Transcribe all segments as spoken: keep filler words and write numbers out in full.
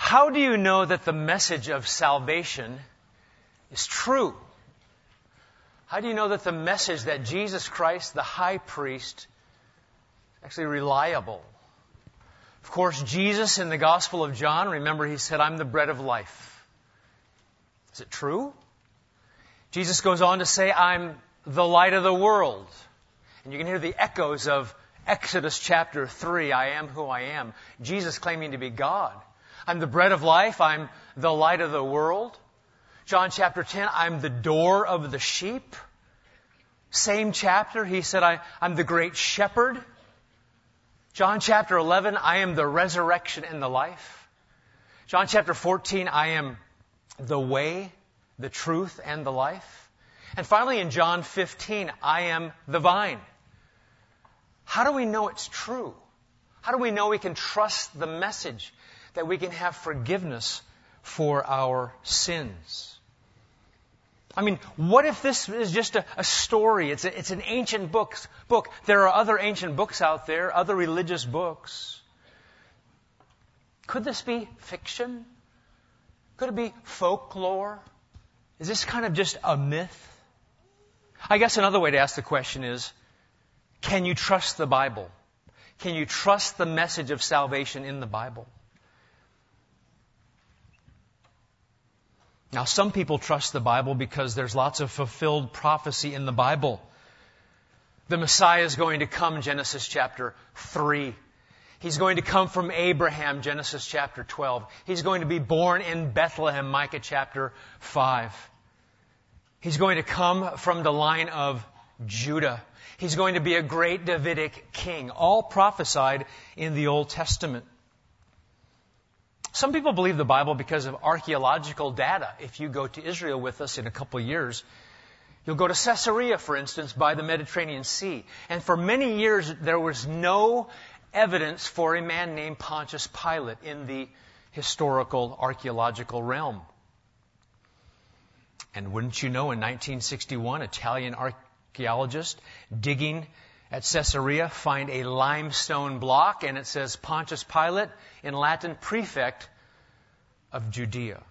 How do you know that the message of salvation is true? How do you know that the message that Jesus Christ, the high priest, is actually reliable? Of course, Jesus in the Gospel of John, remember he said, I'm the bread of life. Is it true? Jesus goes on to say, I'm the light of the world. And you can hear the echoes of Exodus chapter three, I am who I am. Jesus claiming to be God. I'm the bread of life. I'm the light of the world. John chapter ten, I'm the door of the sheep. Same chapter, he said, I, I'm the great shepherd. John chapter eleven, I am the resurrection and the life. John chapter fourteen, I am the way, the truth, and the life. And finally in John fifteen, I am the vine. How do we know it's true? How do we know we can trust the message, that we can have forgiveness for our sins? I mean, what if this is just a, a story? It's, a, it's an ancient book, book. There are other ancient books out there, other religious books. Could this be fiction? Could it be folklore? Is this kind of just a myth? I guess another way to ask the question is, can you trust the Bible? Can you trust the message of salvation in the Bible? Now, some people trust the Bible because there's lots of fulfilled prophecy in the Bible. The Messiah is going to come, Genesis chapter three. He's going to come from Abraham, Genesis chapter twelve. He's going to be born in Bethlehem, Micah chapter five. He's going to come from the line of Judah. He's going to be a great Davidic king, all prophesied in the Old Testament. Some people believe the Bible because of archaeological data. If you go to Israel with us in a couple of years, you'll go to Caesarea, for instance, by the Mediterranean Sea. And for many years, there was no evidence for a man named Pontius Pilate in the historical archaeological realm. And wouldn't you know, in nineteen sixty-one, Italian archaeologists digging at Caesarea find a limestone block, and it says Pontius Pilate, in Latin, prefect of Judea.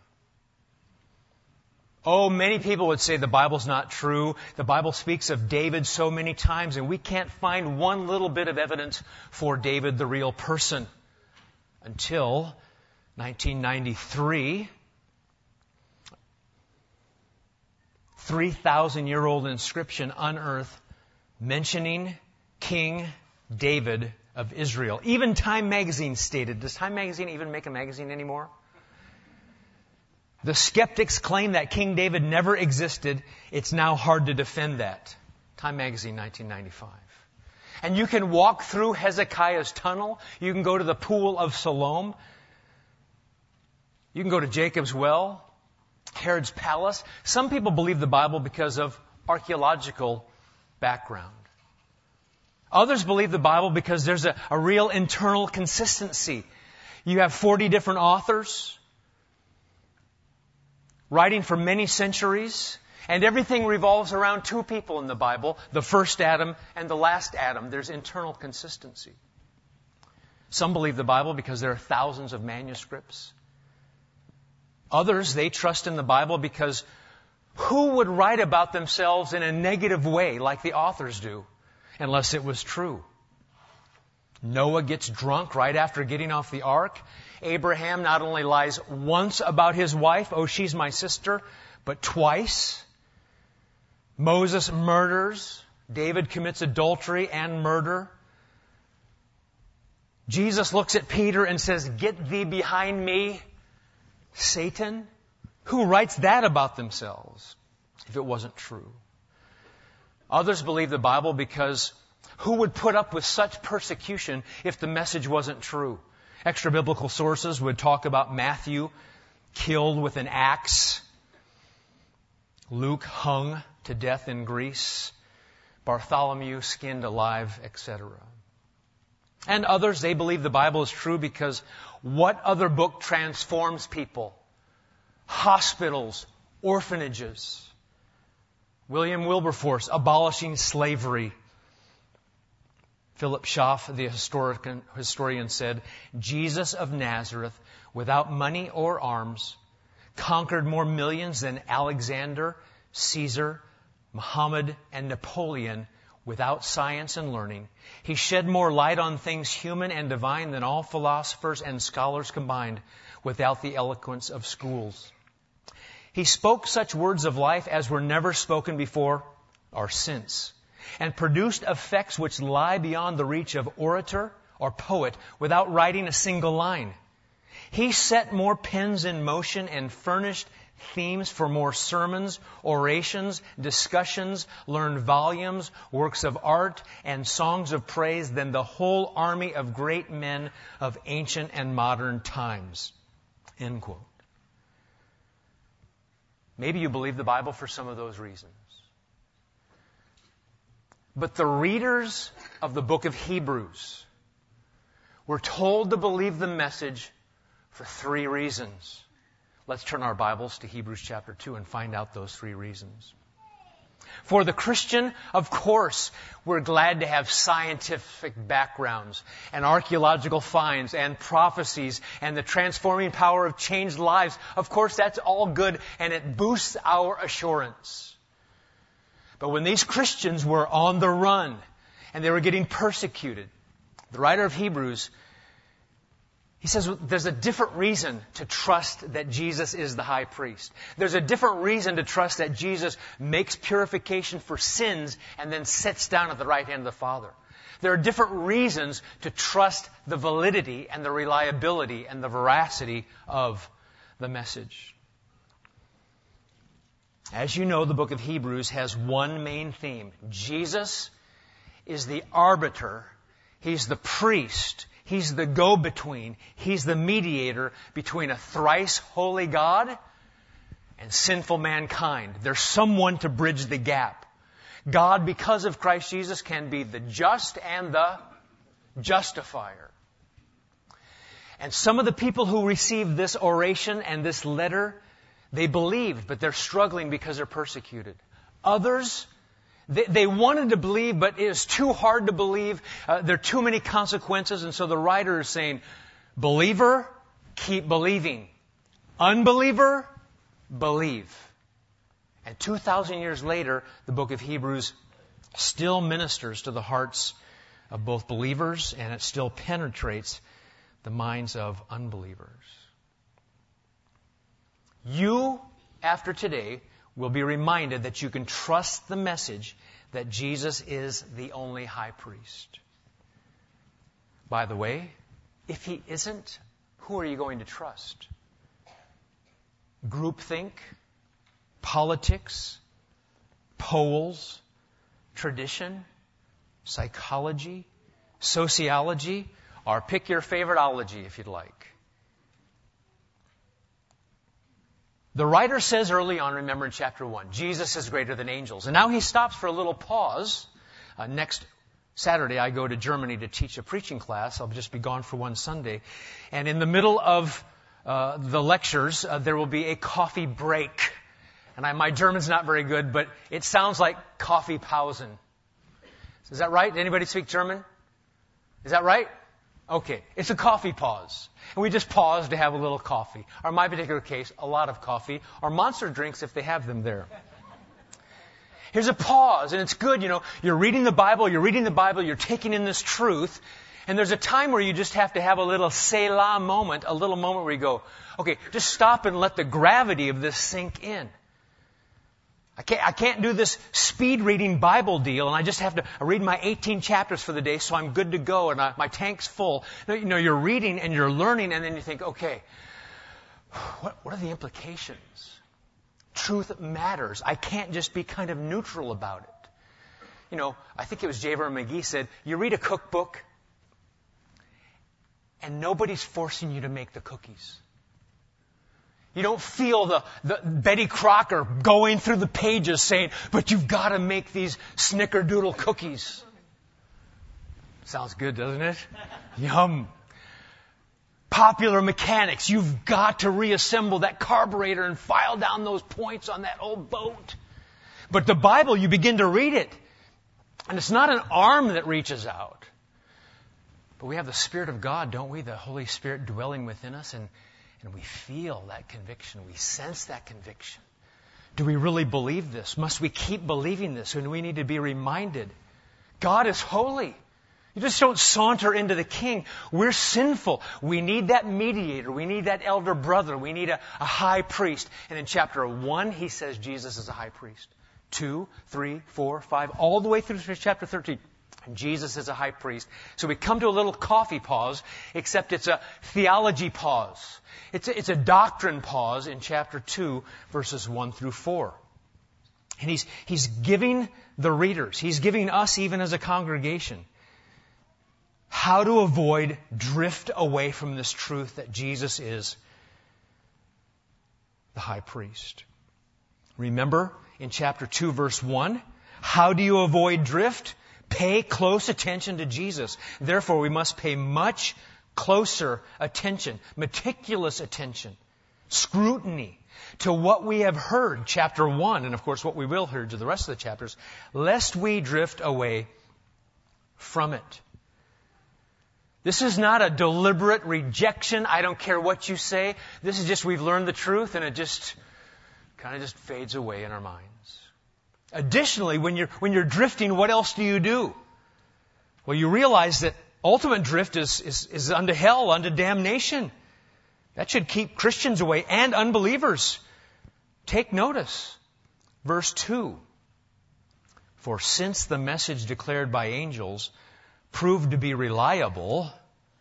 Oh, many people would say the Bible's not true. The Bible speaks of David so many times, and we can't find one little bit of evidence for David, the real person. Until nineteen ninety-three, three thousand year old inscription unearthed mentioning King David of Israel. Even Time Magazine stated, does Time Magazine even make a magazine anymore? The skeptics claim that King David never existed. It's now hard to defend that. Time Magazine, nineteen ninety-five. And you can walk through Hezekiah's tunnel. You can go to the Pool of Siloam. You can go to Jacob's Well, Herod's Palace. Some people believe the Bible because of archaeological background. Others believe the Bible because there's a, a real internal consistency. You have forty different authors writing for many centuries, and everything revolves around two people in the Bible, the first Adam and the last Adam. There's internal consistency. Some believe the Bible because there are thousands of manuscripts. Others, they trust in the Bible because who would write about themselves in a negative way like the authors do, unless it was true? Noah gets drunk right after getting off the ark. Abraham not only lies once about his wife, oh, she's my sister, but twice. Moses murders. David commits adultery and murder. Jesus looks at Peter and says, "Get thee behind me, Satan." Who writes that about themselves if it wasn't true? Others believe the Bible because who would put up with such persecution if the message wasn't true? Extra biblical sources would talk about Matthew killed with an axe, Luke hung to death in Greece, Bartholomew skinned alive, et cetera. And others, they believe the Bible is true because what other book transforms people? Hospitals, orphanages. William Wilberforce abolishing slavery. Philip Schaff, the historian, historian said, Jesus of Nazareth, without money or arms, conquered more millions than Alexander, Caesar, Muhammad, and Napoleon without science and learning. He shed more light on things human and divine than all philosophers and scholars combined without the eloquence of schools. He spoke such words of life as were never spoken before or since, and produced effects which lie beyond the reach of orator or poet without writing a single line. He set more pens in motion and furnished themes for more sermons, orations, discussions, learned volumes, works of art, and songs of praise than the whole army of great men of ancient and modern times. End quote. Maybe you believe the Bible for some of those reasons. But the readers of the book of Hebrews were told to believe the message for three reasons. Let's turn our Bibles to Hebrews chapter two and find out those three reasons. For the Christian, of course, we're glad to have scientific backgrounds and archaeological finds and prophecies and the transforming power of changed lives. Of course, that's all good and it boosts our assurance. But when these Christians were on the run and they were getting persecuted, the writer of Hebrews, he says there's a different reason to trust that Jesus is the high priest. There's a different reason to trust that Jesus makes purification for sins and then sits down at the right hand of the Father. There are different reasons to trust the validity and the reliability and the veracity of the message. As you know, the book of Hebrews has one main theme. Jesus is the arbiter. He's the priest. He's the go-between. He's the mediator between a thrice holy God and sinful mankind. There's someone to bridge the gap. God, because of Christ Jesus, can be the just and the justifier. And some of the people who received this oration and this letter, they believed, but they're struggling because they're persecuted. Others, they, they wanted to believe, but it is too hard to believe. Uh, there are too many consequences, and so the writer is saying, believer, keep believing. Unbeliever, believe. And two thousand years later, the book of Hebrews still ministers to the hearts of both believers, and it still penetrates the minds of unbelievers. You, after today, will be reminded that you can trust the message that Jesus is the only high priest. By the way, if he isn't, who are you going to trust? Groupthink, politics, polls, tradition, psychology, sociology, or pick your favorite ology if you'd like. The writer says early on, remember in chapter one, Jesus is greater than angels. And now he stops for a little pause. Uh, next Saturday, I go to Germany to teach a preaching class. I'll just be gone for one Sunday. And in the middle of uh, the lectures, uh, there will be a coffee break. And I, my German's not very good, but it sounds like Kaffeepausen. Is that right? Anybody speak German? Is that right? Okay. It's a coffee pause. And we just pause to have a little coffee. Or in my particular case, a lot of coffee. Or monster drinks if they have them there. Here's a pause, and it's good, you know. You're reading the Bible, you're reading the Bible, you're taking in this truth. And there's a time where you just have to have a little Selah moment, a little moment where you go, okay, just stop and let the gravity of this sink in. I can't, I can't do this speed reading Bible deal, and I just have to read my eighteen chapters for the day, so I'm good to go, and I, my tank's full. No, you know, you're reading and you're learning, and then you think, okay, what, what are the implications? Truth matters. I can't just be kind of neutral about it. You know, I think it was J. Vernon McGee said, you read a cookbook, and nobody's forcing you to make the cookies. You don't feel the, the Betty Crocker going through the pages saying, but you've got to make these snickerdoodle cookies. Sounds good, doesn't it? Yum. Popular mechanics, you've got to reassemble that carburetor and file down those points on that old boat. But the Bible, you begin to read it, and it's not an arm that reaches out. But we have the Spirit of God, don't we? The Holy Spirit dwelling within us, and, and we feel that conviction. We sense that conviction. Do we really believe this? Must we keep believing this? And we need to be reminded, God is holy. You just don't saunter into the King. We're sinful. We need that mediator. We need that elder brother. We need a, a high priest. And in chapter one, he says Jesus is a high priest. Two, three, four, five, all the way through chapter thirteen. Jesus is a high priest. So we come to a little coffee pause, except it's a theology pause. It's a, it's a doctrine pause in chapter two, verses one through four. And he's, he's giving the readers, he's giving us even as a congregation, how to avoid drift away from this truth that Jesus is the high priest. Remember in chapter two, verse one, how do you avoid drift? Pay close attention to Jesus. Therefore, we must pay much closer attention, meticulous attention, scrutiny to what we have heard, chapter one, and of course what we will hear to the rest of the chapters, lest we drift away from it. This is not a deliberate rejection. I don't care what you say. This is just we've learned the truth and it just kind of just fades away in our minds. Additionally, when you're, when you're drifting, what else do you do? Well, you realize that ultimate drift is, is, is unto hell, unto damnation. That should keep Christians away and unbelievers. Take notice. Verse two. For since the message declared by angels proved to be reliable,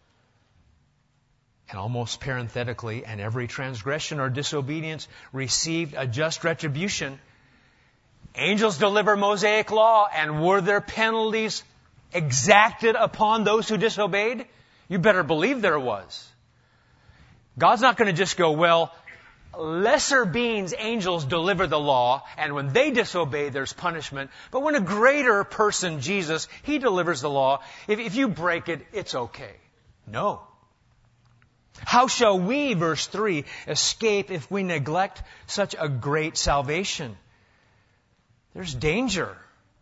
and almost parenthetically, and every transgression or disobedience received a just retribution. Angels deliver Mosaic law, and were there penalties exacted upon those who disobeyed? You better believe there was. God's not going to just go, well, lesser beings, angels, deliver the law, and when they disobey, there's punishment. But when a greater person, Jesus, He delivers the law, if, if you break it, it's okay. No. How shall we, verse three, escape if we neglect such a great salvation? There's danger.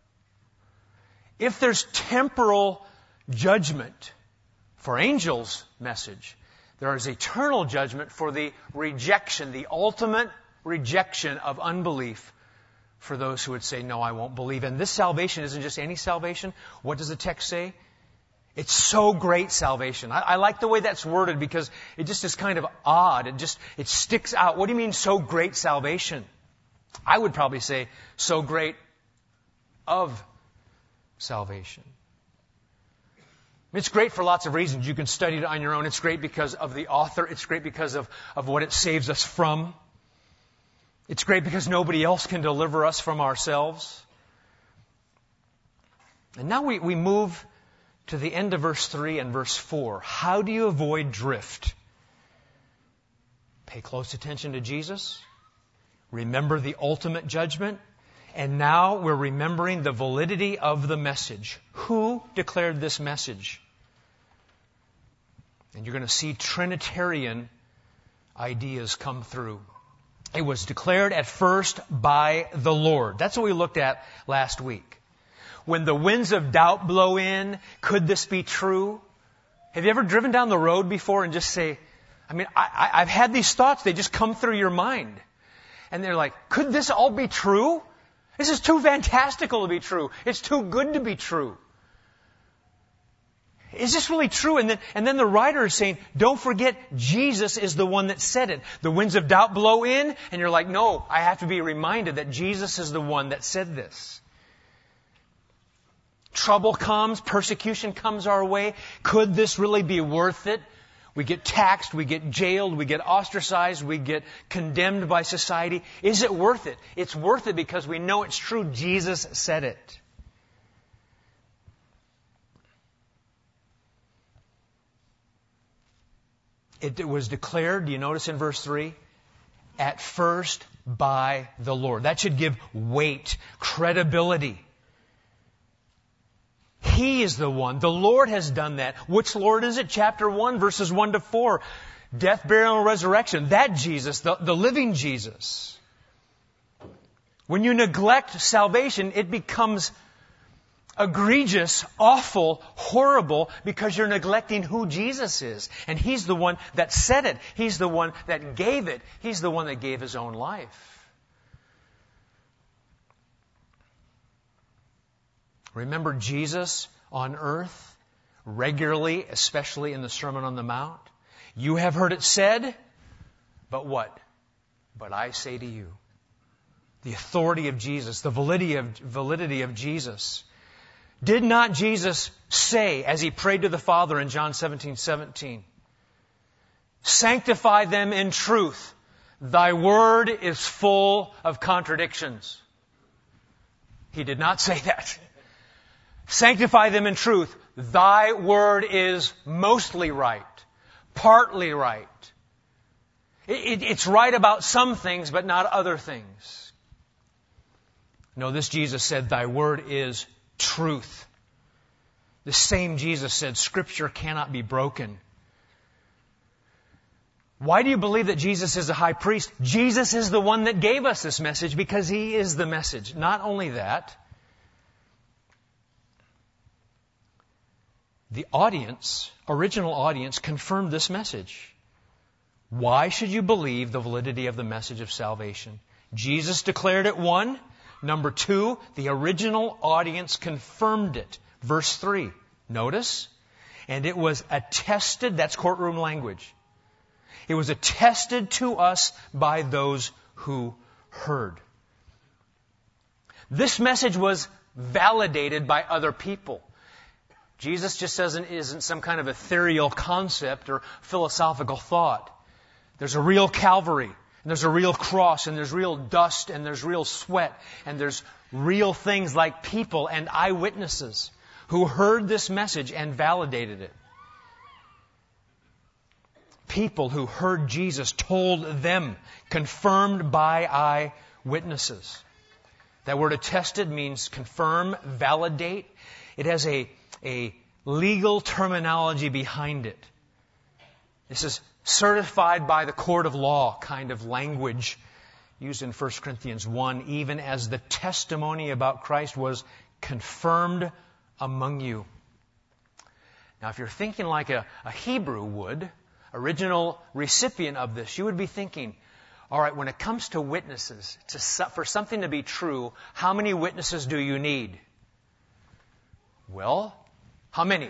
If there's temporal judgment for angels' message, there is eternal judgment for the rejection, the ultimate rejection of unbelief for those who would say, no, I won't believe. And this salvation isn't just any salvation. What does the text say? It's so great salvation. I, I like the way that's worded because it just is kind of odd. It just, it sticks out. What do you mean so great salvation? I would probably say so great of salvation. It's great for lots of reasons. You can study it on your own. It's great because of the author. It's great because of, of what it saves us from. It's great because nobody else can deliver us from ourselves. And now we, we move to the end of verse three and verse four. How do you avoid drift? Pay close attention to Jesus. Remember the ultimate judgment. And now we're remembering the validity of the message. Who declared this message? And you're going to see Trinitarian ideas come through. It was declared at first by the Lord. That's what we looked at last week. When the winds of doubt blow in, could this be true? Have you ever driven down the road before and just say, I mean, I, I, I've had these thoughts, they just come through your mind. And they're like, could this all be true? This is too fantastical to be true. It's too good to be true. Is this really true? And then, and then the writer is saying, don't forget, Jesus is the one that said it. The winds of doubt blow in, and you're like, no, I have to be reminded that Jesus is the one that said this. Trouble comes, persecution comes our way. Could this really be worth it? We get taxed, we get jailed, we get ostracized, we get condemned by society. Is it worth it? It's worth it because we know it's true. Jesus said it. It, it was declared, do you notice in verse three? At first by the Lord. That should give weight, credibility. He is the one. The Lord has done that. Which Lord is it? Chapter one, verses one to four. Death, burial, and resurrection. That Jesus, the, the living Jesus. When you neglect salvation, it becomes egregious, awful, horrible, because you're neglecting who Jesus is. And He's the one that said it. He's the one that gave it. He's the one that gave His own life. Remember Jesus on earth regularly, especially in the Sermon on the Mount? You have heard it said, but what? But I say to you. The authority of Jesus, the validity of, validity of Jesus. Did not Jesus say, as He prayed to the Father in John seventeen seventeen, sanctify them in truth. Thy word is full of contradictions. He did not say that. Sanctify them in truth. Thy word is mostly right, partly right. It, it, it's right about some things, but not other things. No, this Jesus said, thy word is truth. The same Jesus said, Scripture cannot be broken. Why do you believe that Jesus is a high priest? Jesus is the one that gave us this message because He is the message. Not only that, the audience, original audience, confirmed this message. Why should you believe the validity of the message of salvation? Jesus declared it, one. Number two, the original audience confirmed it. Verse three. Notice. And it was attested, that's courtroom language. It was attested to us by those who heard. This message was validated by other people. Jesus just doesn't, isn't some kind of ethereal concept or philosophical thought. There's a real Calvary. And there's a real cross, and there's real dust, and there's real sweat, and there's real things like people and eyewitnesses who heard this message and validated it. People who heard Jesus told them, confirmed by eyewitnesses. That word attested means confirm, validate. It has a, a legal terminology behind it. This is certified by the court of law kind of language used in First Corinthians one, even as the testimony about Christ was confirmed among you. Now, if you're thinking like a, a Hebrew would, original recipient of this, you would be thinking, all right, when it comes to witnesses, to, for something to be true, how many witnesses do you need? Well, how many?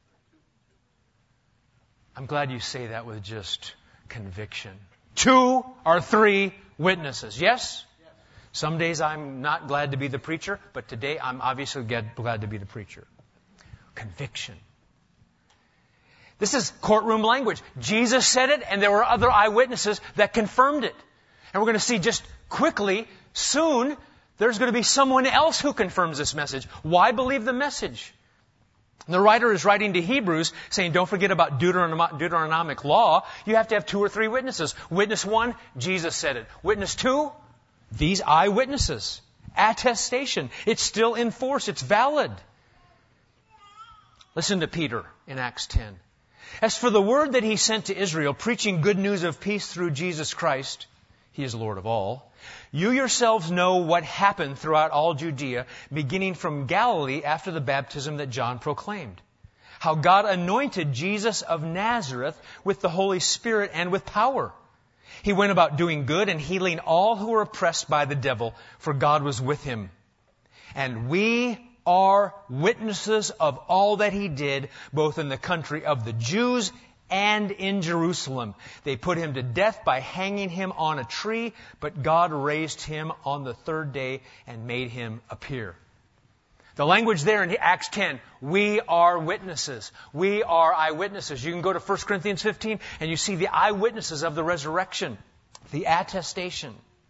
I'm glad you say that with just conviction. Two or three witnesses. Yes? Yes? Some days I'm not glad to be the preacher, but today I'm obviously glad to be the preacher. Conviction. This is courtroom language. Jesus said it, and there were other eyewitnesses that confirmed it. And we're going to see just quickly, soon, there's going to be someone else who confirms this message. Why believe the message? The writer is writing to Hebrews saying, don't forget about Deuteronom- Deuteronomic law. You have to have two or three witnesses. Witness one, Jesus said it. Witness two, these eyewitnesses. Attestation. It's still in force. It's valid. Listen to Peter in Acts ten. As for the word that he sent to Israel, preaching good news of peace through Jesus Christ, He is Lord of all. You yourselves know what happened throughout all Judea, beginning from Galilee after the baptism that John proclaimed. How God anointed Jesus of Nazareth with the Holy Spirit and with power. He went about doing good and healing all who were oppressed by the devil, for God was with Him. And we are witnesses of all that He did, both in the country of the Jews and in Jerusalem. They put Him to death by hanging Him on a tree, but God raised Him on the third day and made Him appear. The language there in Acts ten, we are witnesses. We are eyewitnesses. You can go to First Corinthians fifteen and you see the eyewitnesses of the resurrection, the attestation.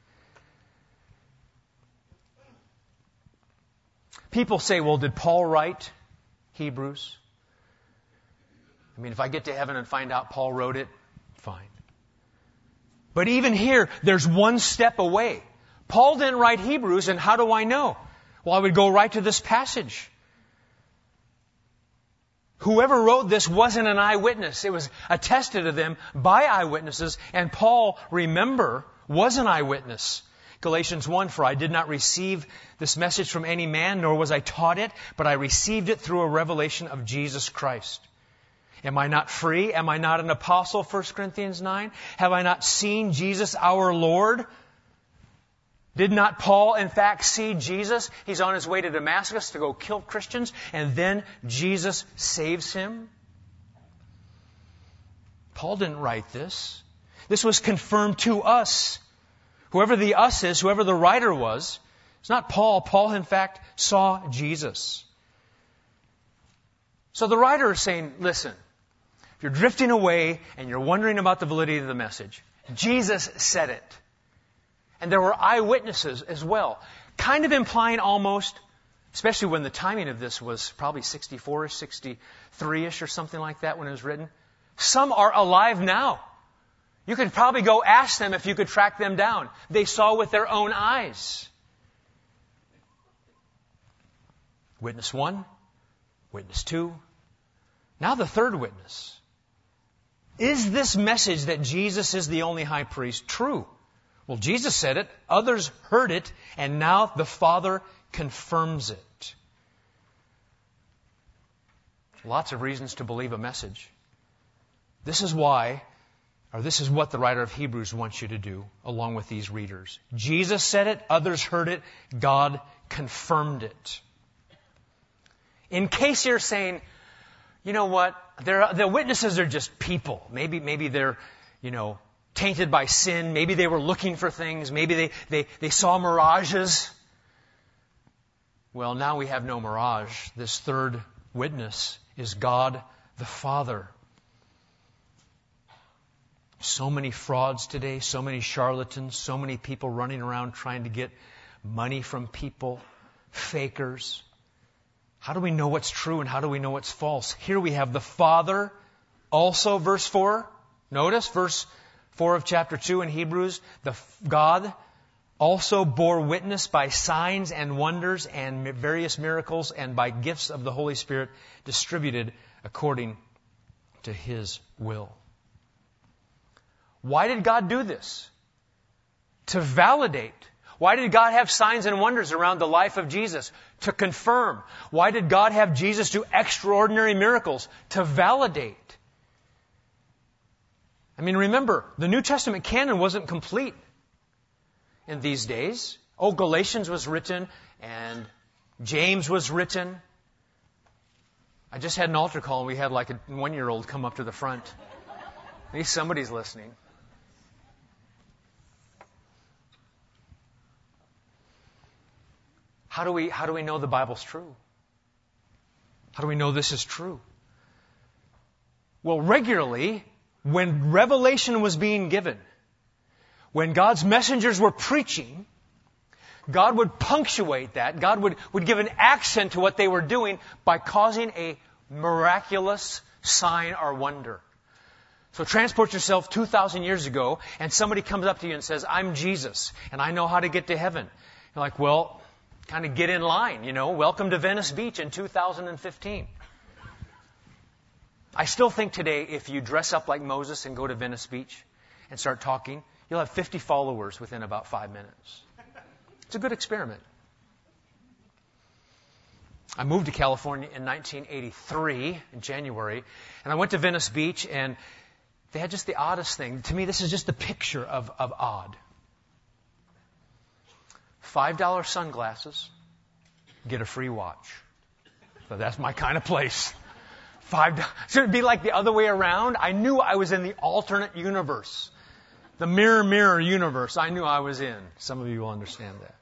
People say, well, did Paul write Hebrews? I mean, if I get to heaven and find out Paul wrote it, fine. But even here, there's one step away. Paul didn't write Hebrews, and how do I know? Well, I would go right to this passage. Whoever wrote this wasn't an eyewitness. It was attested to them by eyewitnesses, and Paul, remember, was an eyewitness. Galatians one, for I did not receive this message from any man, nor was I taught it, but I received it through a revelation of Jesus Christ. Am I not free? Am I not an apostle? First Corinthians nine. Have I not seen Jesus our Lord? Did not Paul, in fact, see Jesus? He's on his way to Damascus to go kill Christians, and then Jesus saves him. Paul didn't write this. This was confirmed to us. Whoever the us is, whoever the writer was, it's not Paul. Paul, in fact, saw Jesus. So the writer is saying, listen, if you're drifting away and you're wondering about the validity of the message, Jesus said it. And there were eyewitnesses as well. Kind of implying almost, especially when the timing of this was probably sixty-four-ish, sixty-three-ish or something like that when it was written. Some are alive now. You could probably go ask them if you could track them down. They saw with their own eyes. Witness one, witness two, now the third witness. Is this message that Jesus is the only high priest true? Well, Jesus said it, others heard it, and now the Father confirms it. Lots of reasons to believe a message. This is why, or this is what the writer of Hebrews wants you to do, along with these readers. Jesus said it, others heard it, God confirmed it. In case you're saying, you know what, they're, the witnesses are just people. Maybe, maybe they're, you know, tainted by sin. Maybe they were looking for things. Maybe they, they, they saw mirages. Well, now we have no mirage. This third witness is God the Father. So many frauds today, so many charlatans, so many people running around trying to get money from people, fakers. How do we know what's true and how do we know what's false? Here we have the Father, also verse four. Notice verse four of chapter two in Hebrews. The God also bore witness by signs and wonders and various miracles and by gifts of the Holy Spirit distributed according to His will. Why did God do this? To validate. Why did God have signs and wonders around the life of Jesus? To confirm. Why did God have Jesus do extraordinary miracles? To validate. I mean, remember, the New Testament canon wasn't complete in these days. Oh, Galatians was written and James was written. I just had an altar call and we had like a one-year-old come up to the front. Maybe somebody's listening. How do we, how do we know the Bible's true? How do we know this is true? Well, regularly, when revelation was being given, when God's messengers were preaching, God would punctuate that. God would, would give an accent to what they were doing by causing a miraculous sign or wonder. So transport yourself two thousand years ago and somebody comes up to you and says, I'm Jesus and I know how to get to heaven. You're like, well, kind of get in line, you know. Welcome to Venice Beach in two thousand fifteen. I still think today if you dress up like Moses and go to Venice Beach and start talking, you'll have fifty followers within about five minutes. It's a good experiment. I moved to California in nineteen eighty-three, in January, and I went to Venice Beach, and they had just the oddest thing. To me, this is just a picture of, of odd. five dollar sunglasses, get a free watch. So that's my kind of place. Five dollars. So it'd be like the other way around. I knew I was in the alternate universe. The mirror, mirror universe. I knew I was in. Some of you will understand that.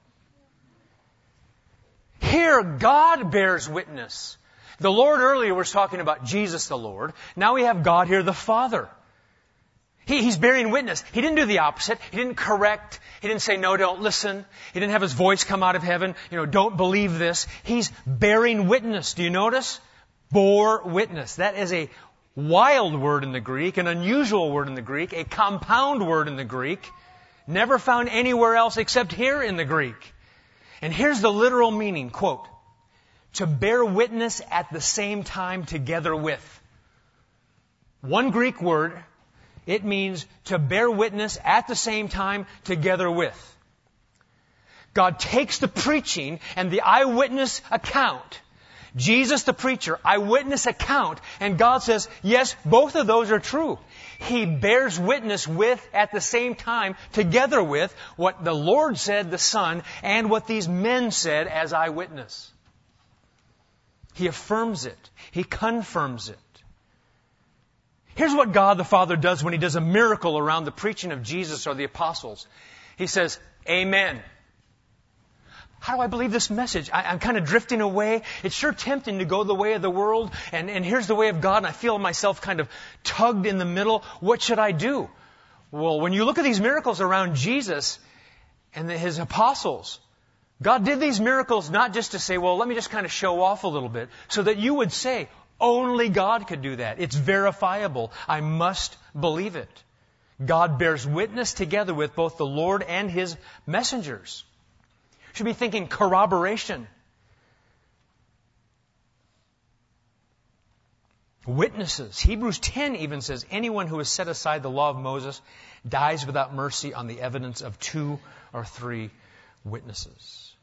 Here, God bears witness. The Lord earlier was talking about Jesus the Lord. Now we have God here, the Father. He, he's bearing witness. He didn't do the opposite. He didn't correct. He didn't say, no, don't listen. He didn't have His voice come out of heaven. You know, don't believe this. He's bearing witness. Do you notice? Bore witness. That is a wild word in the Greek, an unusual word in the Greek, a compound word in the Greek, never found anywhere else except here in the Greek. And here's the literal meaning, quote, to bear witness at the same time together with. One Greek word, it means to bear witness at the same time together with. God takes the preaching and the eyewitness account, Jesus the preacher, eyewitness account, and God says, yes, both of those are true. He bears witness with, at the same time, together with, what the Lord said, the Son, and what these men said as eyewitness. He affirms it. He confirms it. Here's what God the Father does when He does a miracle around the preaching of Jesus or the apostles. He says, Amen. How do I believe this message? I, I'm kind of drifting away. It's sure tempting to go the way of the world, and, and here's the way of God, and I feel myself kind of tugged in the middle. What should I do? Well, when you look at these miracles around Jesus and the, His apostles, God did these miracles not just to say, well, let me just kind of show off a little bit, so that you would say, only God could do that. It's verifiable. I must believe it. God bears witness together with both the Lord and His messengers. You should be thinking corroboration. Witnesses. Hebrews ten even says, anyone who has set aside the law of Moses dies without mercy on the evidence of two or three witnesses.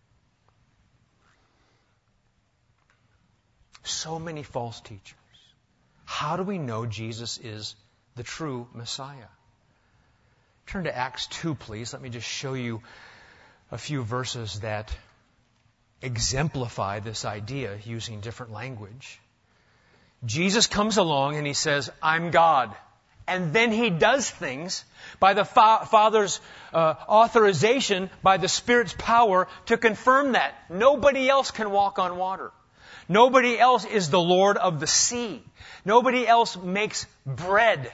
So many false teachers. How do we know Jesus is the true Messiah? Turn to Acts two, please. Let me just show you a few verses that exemplify this idea using different language. Jesus comes along and He says, I'm God. And then He does things by the fa- Father's uh, authorization, by the Spirit's power to confirm that. Nobody else can walk on water. Nobody else is the Lord of the sea. Nobody else makes bread.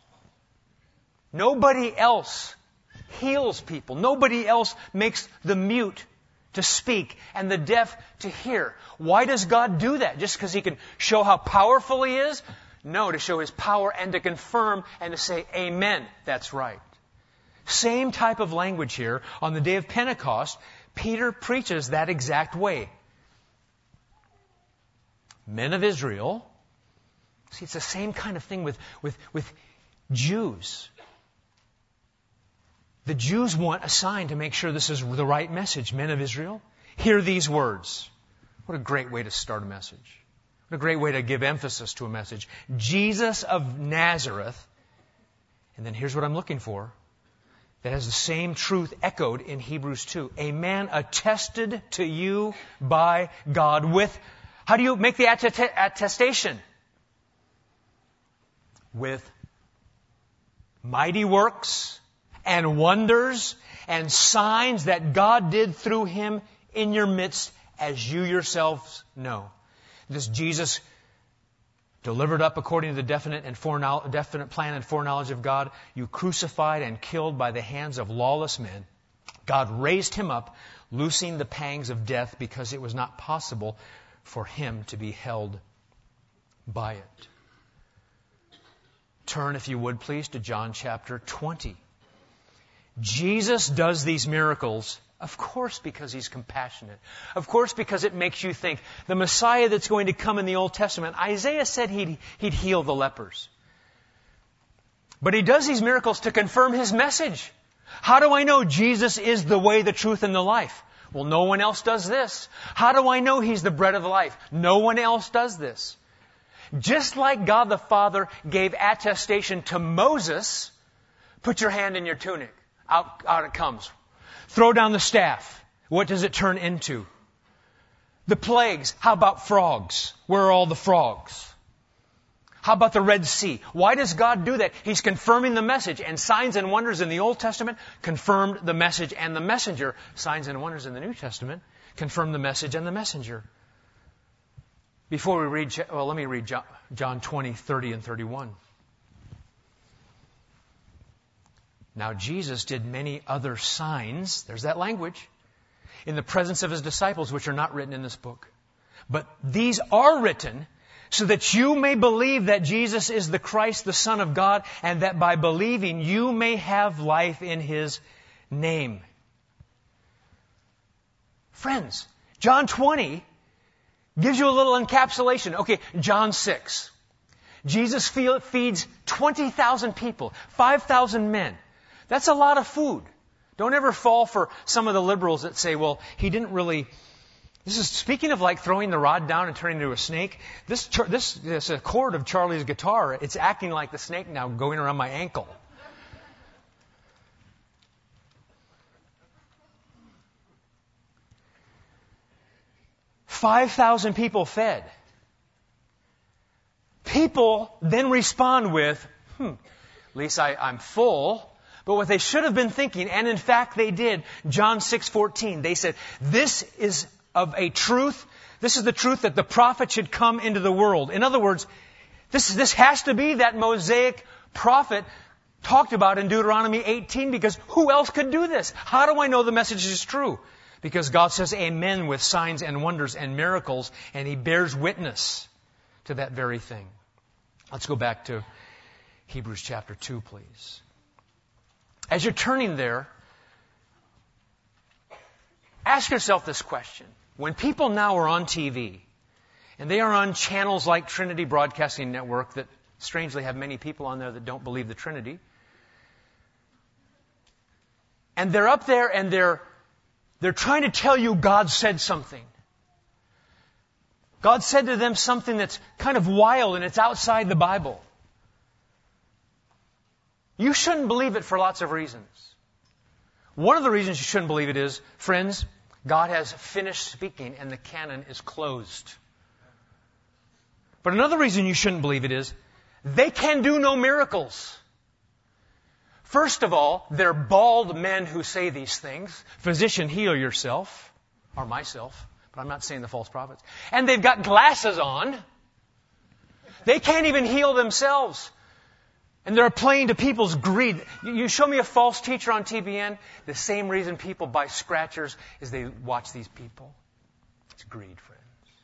Nobody else heals people. Nobody else makes the mute to speak and the deaf to hear. Why does God do that? Just because He can show how powerful He is? No, to show His power and to confirm and to say, Amen, that's right. Same type of language here. On the day of Pentecost, Peter preaches that exact way. Men of Israel. See, it's the same kind of thing with, with, with Jews. The Jews want a sign to make sure this is the right message. Men of Israel, hear these words. What a great way to start a message. What a great way to give emphasis to a message. Jesus of Nazareth. And then here's what I'm looking for. That has the same truth echoed in Hebrews two. A man attested to you by God with, how do you make the attestation? With mighty works and wonders and signs that God did through Him in your midst, as you yourselves know. This Jesus, delivered up according to the definite and foreknowl- definite plan and foreknowledge of God, you crucified and killed by the hands of lawless men. God raised Him up, loosing the pangs of death, because it was not possible for Him to be held by it. Turn, if you would please, to John chapter twenty. Jesus does these miracles, of course, because He's compassionate. Of course, because it makes you think. The Messiah that's going to come in the Old Testament, Isaiah said he'd, he'd heal the lepers. But He does these miracles to confirm His message. How do I know Jesus is the way, the truth, and the life? Well, no one else does this. How do I know He's the bread of life? No one else does this. Just like God the Father gave attestation to Moses, put your hand in your tunic. Out, out it comes. Throw down the staff. What does it turn into? The plagues. How about frogs? Where are all the frogs? How about the Red Sea? Why does God do that? He's confirming the message. And signs and wonders in the Old Testament confirmed the message and the messenger. Signs and wonders in the New Testament confirm the message and the messenger. Before we read, well, let me read John twenty, thirty, and thirty-one. Now Jesus did many other signs, there's that language, in the presence of His disciples, which are not written in this book. But these are written so that you may believe that Jesus is the Christ, the Son of God, and that by believing you may have life in His name. Friends, John twenty gives you a little encapsulation. Okay, John six. Jesus feeds twenty thousand people, five thousand men. That's a lot of food. Don't ever fall for some of the liberals that say, well, he didn't really... This is speaking of like throwing the rod down and turning into a snake. This, this, this chord of Charlie's guitar, it's acting like the snake now going around my ankle. five thousand people fed. People then respond with, hmm, at least I, I'm full. But what they should have been thinking, and in fact they did, John six fourteen, they said, this is of a truth, this is the truth that the prophet should come into the world. In other words, this, this has to be that Mosaic prophet talked about in Deuteronomy eighteen, because who else could do this? How do I know the message is true? Because God says amen with signs and wonders and miracles, and He bears witness to that very thing. Let's go back to Hebrews chapter two, please. As you're turning there, ask yourself this question. When people now are on T V, and they are on channels like Trinity Broadcasting Network that strangely have many people on there that don't believe the Trinity, and they're up there and they're they're trying to tell you God said something. God said to them something that's kind of wild and it's outside the Bible. You shouldn't believe it for lots of reasons. One of the reasons you shouldn't believe it is, friends, God has finished speaking and the canon is closed. But another reason you shouldn't believe it is, they can do no miracles. First of all, they're bald men who say these things. Physician, heal yourself. Or myself. But I'm not saying the false prophets. And they've got glasses on. They can't even heal themselves. And they're playing to people's greed. You show me a false teacher on T B N, the same reason people buy scratchers is they watch these people. It's greed, friends.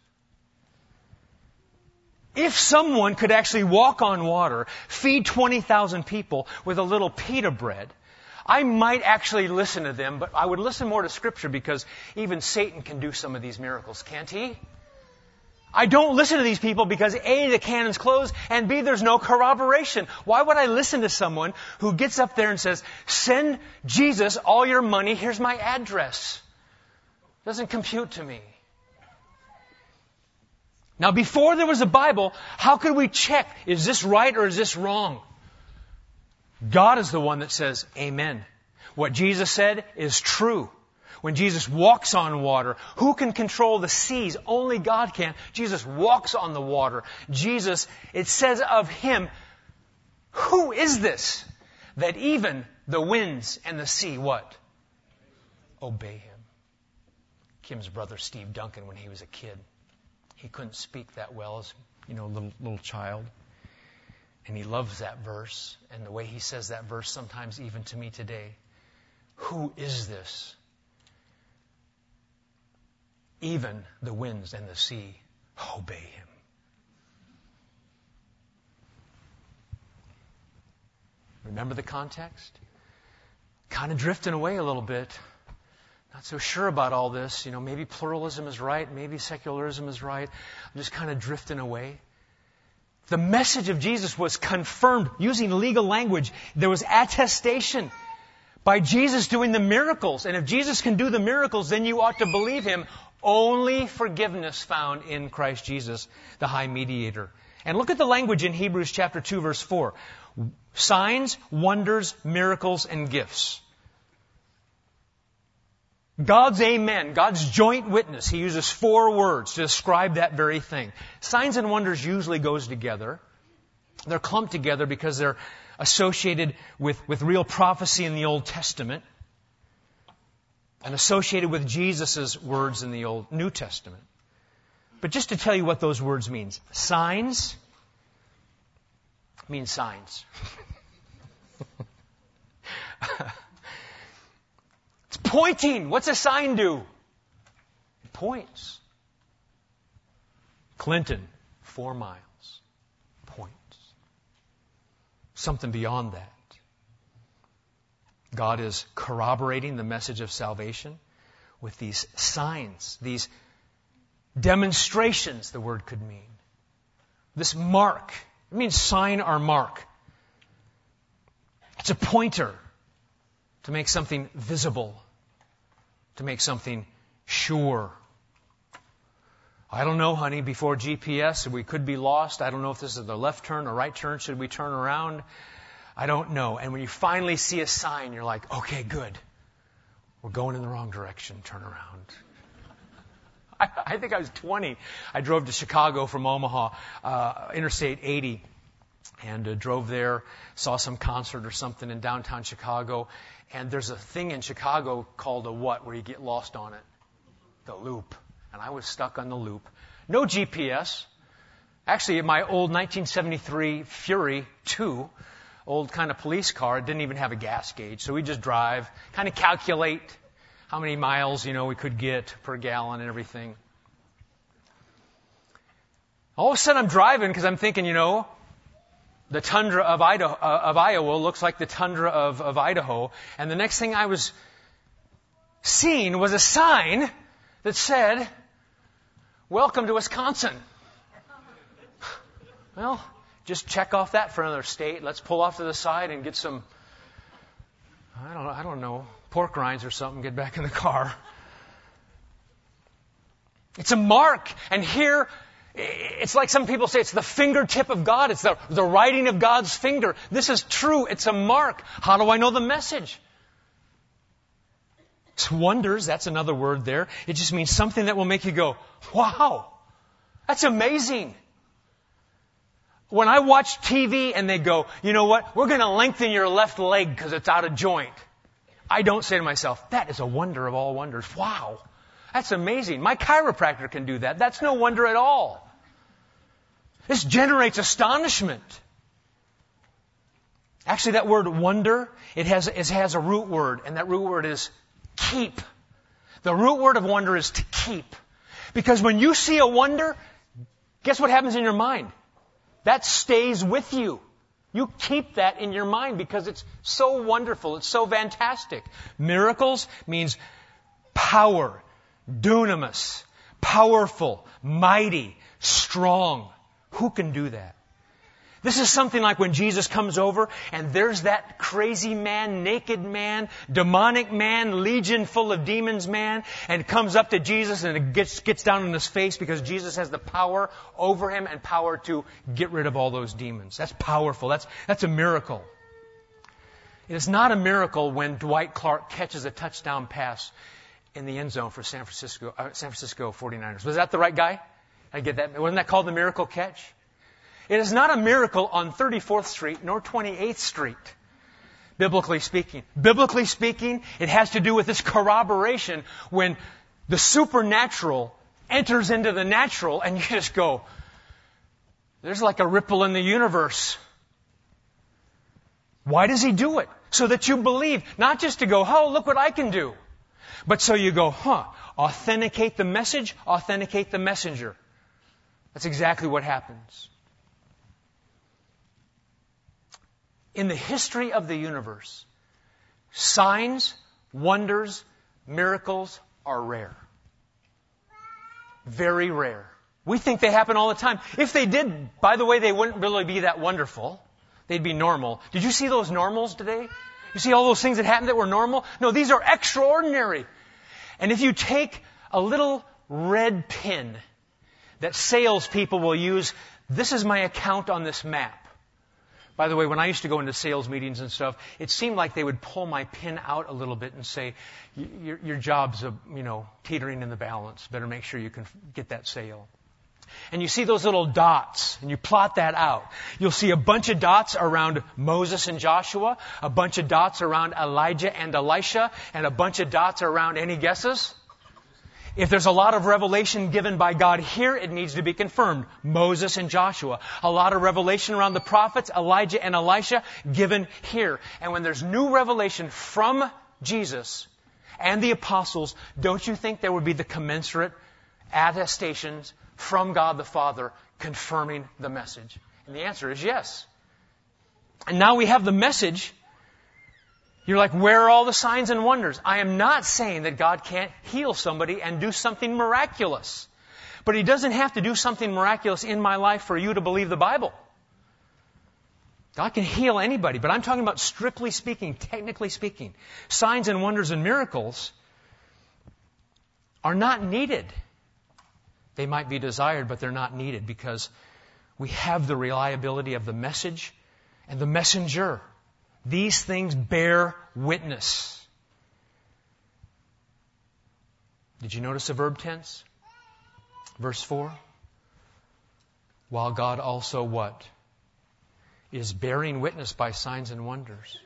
If someone could actually walk on water, feed twenty thousand people with a little pita bread, I might actually listen to them, but I would listen more to Scripture because even Satan can do some of these miracles, can't he? I don't listen to these people because A, the canon's closed, and B, there's no corroboration. Why would I listen to someone who gets up there and says, send Jesus all your money, here's my address? Doesn't compute to me. Now, before there was a Bible, how could we check, is this right or is this wrong? God is the one that says, amen. What Jesus said is true. When Jesus walks on water, who can control the seas? Only God can. Jesus walks on the water. Jesus, it says of Him, who is this? That even the winds and the sea, what? Obey Him. Kim's brother Steve Duncan, when he was a kid, he couldn't speak that well as, you know, a little, little child. And he loves that verse. And the way he says that verse sometimes even to me today. Who is this? Even the winds and the sea obey Him. Remember the context? Kind of drifting away a little bit. Not so sure about all this. You know, maybe pluralism is right. Maybe secularism is right. I'm just kind of drifting away. The message of Jesus was confirmed using legal language. There was attestation by Jesus doing the miracles. And if Jesus can do the miracles, then you ought to believe Him. Only forgiveness found in Christ Jesus, the high mediator. And look at the language in Hebrews chapter two, verse four. Signs, wonders, miracles, and gifts. God's amen, God's joint witness. He uses four words to describe that very thing. Signs and wonders usually goes together. They're clumped together because they're associated with, with real prophecy in the Old Testament and associated with Jesus' words in the Old New Testament. But just to tell you what those words mean. Signs mean signs. It's pointing. What's a sign do? It points. Clinton, four miles. Points. Something beyond that. God is corroborating the message of salvation with these signs, these demonstrations, the word could mean. This mark. It means sign or mark. It's a pointer. to make something visible, to make something sure. I don't know, honey, before G P S, we could be lost. I don't know if this is the left turn or right turn. Should we turn around? I don't know. And when you finally see a sign, you're like, okay, good. We're going in the wrong direction. Turn around. I, I think I was twenty. I drove to Chicago from Omaha, uh, Interstate eighty, and uh, drove there, saw some concert or something in downtown Chicago. And there's a thing in Chicago called a what, where you get lost on it? The Loop. And I was stuck on the Loop. No G P S. Actually, my old nineteen seventy-three Fury two, old kind of police car, it didn't even have a gas gauge. So we just drive, kind of calculate how many miles, you know, we could get per gallon and everything. All of a sudden I'm driving because I'm thinking, you know, the tundra of Idaho, uh, of Iowa looks like the tundra of, of Idaho. And the next thing I was seeing was a sign that said, welcome to Wisconsin. Well, just check off that for another state. Let's pull off to the side and get some, I don't know, I don't know, pork rinds or something, get back in the car. It's a mark. And here, it's like some people say, it's the fingertip of God. It's the, the writing of God's finger. This is true. It's a mark. How do I know the message? It's wonders. That's another word there. It just means something that will make you go, wow, that's amazing. When I watch T V and they go, you know what, we're going to lengthen your left leg because it's out of joint, I don't say to myself, that is a wonder of all wonders. Wow, that's amazing. My chiropractor can do that. That's no wonder at all. This generates astonishment. Actually, that word wonder, it has, it has a root word, and that root word is keep. The root word of wonder is to keep. Because when you see a wonder, guess what happens in your mind? That stays with you. You keep that in your mind because it's so wonderful. It's so fantastic. Miracles means power, dunamis, powerful, mighty, strong. Who can do that? This is something like when Jesus comes over and there's that crazy man, naked man, demonic man, legion full of demons man, and comes up to Jesus and it gets, gets down on his face because Jesus has the power over him and power to get rid of all those demons. That's powerful. That's, that's a miracle. It is not a miracle when Dwight Clark catches a touchdown pass in the end zone for San Francisco, uh, San Francisco forty-niners. Was that the right guy? I get that. Wasn't that called the miracle catch? It is not a miracle on thirty-fourth Street nor twenty-eighth Street, biblically speaking. Biblically speaking, it has to do with this corroboration when the supernatural enters into the natural and you just go, there's like a ripple in the universe. Why does he do it? So that you believe, not just to go, oh, look what I can do. But so you go, huh, authenticate the message, authenticate the messenger. That's exactly what happens. In the history of the universe, signs, wonders, miracles are rare. Very rare. We think they happen all the time. If they did, by the way, they wouldn't really be that wonderful. They'd be normal. Did you see those normals today? You see all those things that happened that were normal? No, these are extraordinary. And if you take a little red pin that salespeople will use, this is my account on this map. By the way, when I used to go into sales meetings and stuff, it seemed like they would pull my pin out a little bit and say, your, your job's, a, you know, teetering in the balance. Better make sure you can get that sale. And you see those little dots, and you plot that out. You'll see a bunch of dots around Moses and Joshua, a bunch of dots around Elijah and Elisha, and a bunch of dots around, any guesses? If there's a lot of revelation given by God here, it needs to be confirmed. Moses and Joshua. A lot of revelation around the prophets, Elijah and Elisha, given here. And when there's new revelation from Jesus and the apostles, don't you think there would be the commensurate attestations from God the Father confirming the message? And the answer is yes. And now we have the message. You're like, where are all the signs and wonders? I am not saying that God can't heal somebody and do something miraculous. But He doesn't have to do something miraculous in my life for you to believe the Bible. God can heal anybody, but I'm talking about strictly speaking, technically speaking. Signs and wonders and miracles are not needed. They might be desired, but they're not needed because we have the reliability of the message and the messenger. These things bear witness. Did you notice the verb tense? Verse four. While God also what? Is bearing witness by signs and wonders.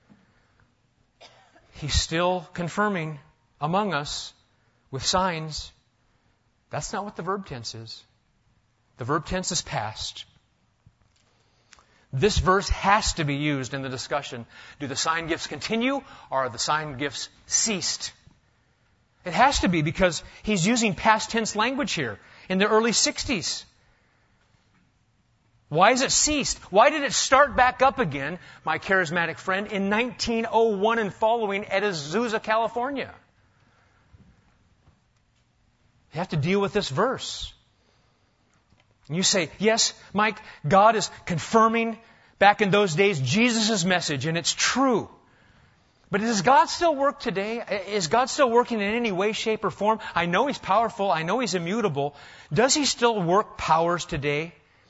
He's still confirming among us with signs. That's not what the verb tense is. The verb tense is past. This verse has to be used in the discussion. Do the sign gifts continue or are the sign gifts ceased? It has to be because he's using past tense language here in the early sixties. Why has it ceased? Why did it start back up again, my charismatic friend, in nineteen oh one and following at Azusa, California? You have to deal with this verse. And you say, yes, Mike, God is confirming back in those days Jesus' message, and it's true. But does God still work today? Is God still working in any way, shape, or form? I know He's powerful. I know He's immutable. Does He still work powers today?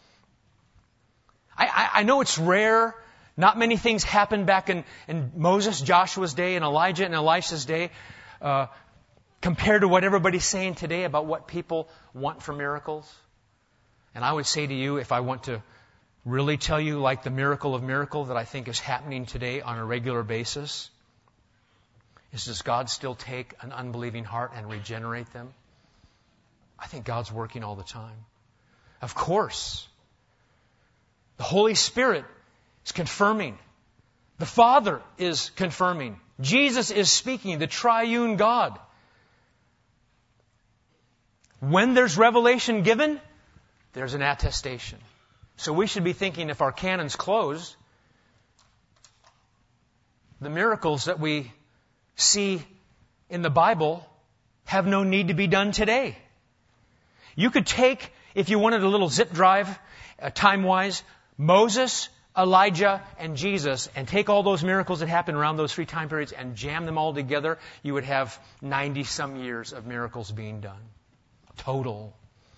I, I, I know it's rare. Not many things happened back in, in Moses, Joshua's day, and Elijah and Elisha's day, uh, compared to what everybody's saying today about what people want for miracles. And I would say to you, if I want to really tell you like the miracle of miracle that I think is happening today on a regular basis, is does God still take an unbelieving heart and regenerate them? I think God's working all the time. Of course. The Holy Spirit is confirming. The Father is confirming. Jesus is speaking, the triune God. When there's revelation given, there's an attestation. So we should be thinking if our canon's closed, the miracles that we see in the Bible have no need to be done today. You could take, if you wanted a little zip drive, uh, time-wise, Moses, Elijah, and Jesus, and take all those miracles that happened around those three time periods and jam them all together, you would have ninety-some years of miracles being done. Total.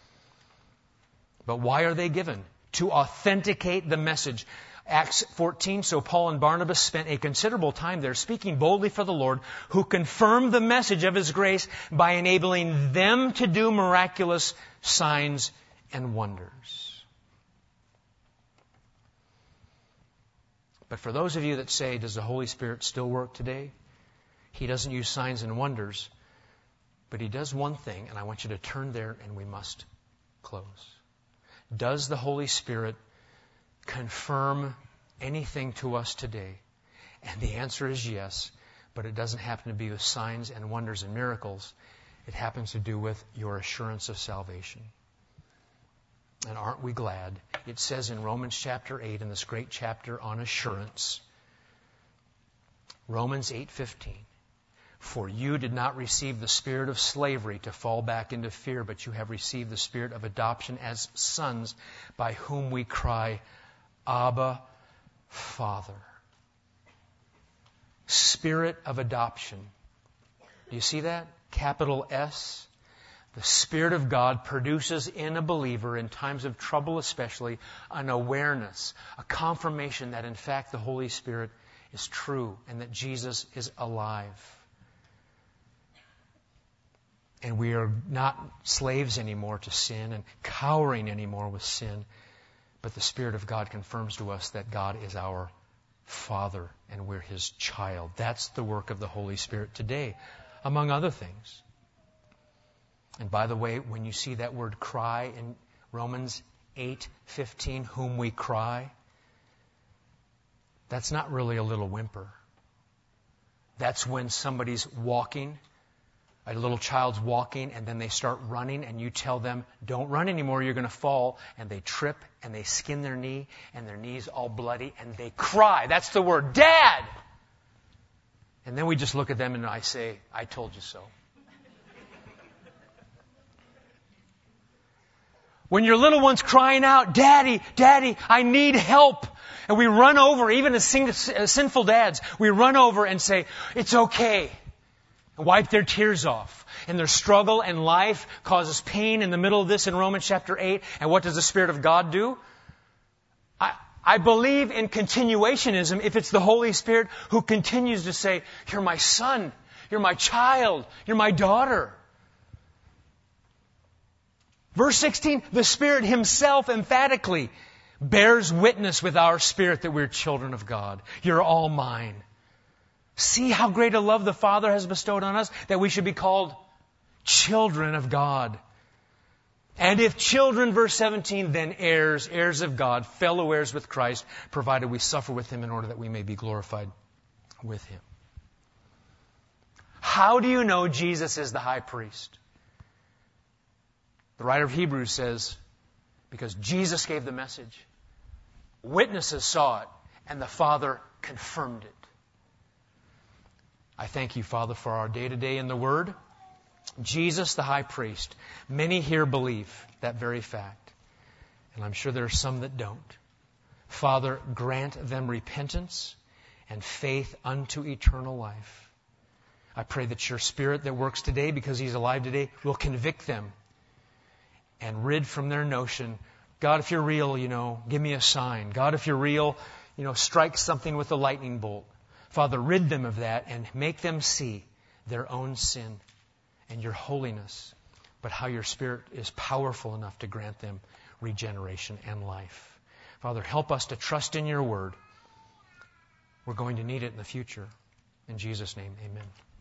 But why are they given? To authenticate the message. Acts fourteen, so Paul and Barnabas spent a considerable time there speaking boldly for the Lord, who confirmed the message of His grace by enabling them to do miraculous signs and wonders. But for those of you that say, does the Holy Spirit still work today? He doesn't use signs and wonders, but He does one thing, and I want you to turn there and we must close. Does the Holy Spirit confirm anything to us today? And the answer is yes, but it doesn't happen to be with signs and wonders and miracles. It happens to do with your assurance of salvation. And aren't we glad? It says in Romans chapter eight, in this great chapter on assurance, Romans eight fifteen, for you did not receive the spirit of slavery to fall back into fear, but you have received the spirit of adoption as sons, by whom we cry, Abba, Father. Spirit of adoption. Do you see that? Capital S. The Spirit of God produces in a believer, in times of trouble especially, an awareness, a confirmation that in fact the Holy Spirit is true and that Jesus is alive. And we are not slaves anymore to sin and cowering anymore with sin, but the Spirit of God confirms to us that God is our Father and we're His child. That's the work of the Holy Spirit today, among other things. And by the way, when you see that word cry in Romans eight fifteen, whom we cry, that's not really a little whimper. That's when somebody's walking, a little child's walking, and then they start running, and you tell them, don't run anymore, you're going to fall. And they trip, and they skin their knee, and their knee's all bloody, and they cry. That's the word, Dad! And then we just look at them, and I say, I told you so. When your little one's crying out, Daddy, Daddy, I need help. And we run over, even as sin- as sinful dads, we run over and say, it's okay. And wipe their tears off. And their struggle and life causes pain in the middle of this in Romans chapter eight. And what does the Spirit of God do? I, I believe in continuationism if it's the Holy Spirit who continues to say, you're my son, you're my child, you're my daughter. Verse sixteen, the Spirit Himself emphatically bears witness with our spirit that we're children of God. You're all mine. See how great a love the Father has bestowed on us, that we should be called children of God. And if children, verse seventeen, then heirs, heirs of God, fellow heirs with Christ, provided we suffer with Him in order that we may be glorified with Him. How do you know Jesus is the high priest? The writer of Hebrews says, because Jesus gave the message, witnesses saw it, and the Father confirmed it. I thank you, Father, for our day-to-day in the Word. Jesus, the high priest. Many here believe that very fact. And I'm sure there are some that don't. Father, grant them repentance and faith unto eternal life. I pray that your Spirit that works today, because He's alive today, will convict them and rid from their notion, God, if you're real, you know, give me a sign. God, if you're real, you know, strike something with a lightning bolt. Father, rid them of that and make them see their own sin and your holiness, but how your Spirit is powerful enough to grant them regeneration and life. Father, help us to trust in your word. We're going to need it in the future. In Jesus' name, amen.